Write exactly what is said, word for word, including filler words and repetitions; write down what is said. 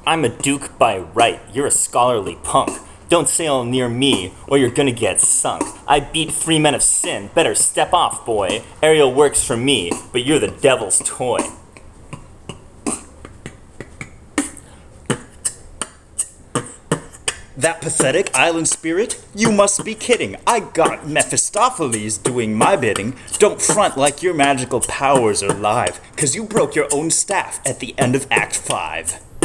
I'm a duke by right, you're a scholarly punk. Don't sail near me, or you're gonna get sunk. I beat three men of sin, better step off, boy. Ariel works for me, but you're the devil's toy. That pathetic island spirit? You must be kidding. I got Mephistopheles doing my bidding. Don't front like your magical powers are live, cause you broke your own staff at the end of Act five.